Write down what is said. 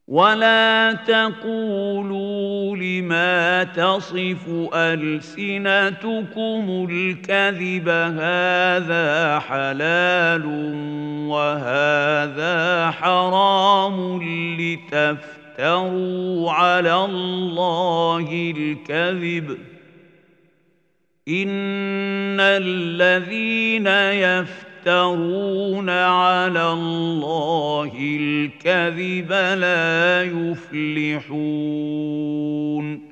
ولا تقولوا لما تصف ألسنتكم الكذب هذا حلال وهذا حرام لتفتروا على الله الكذب إن الذين يفترون على الله الكذب لا يفلحون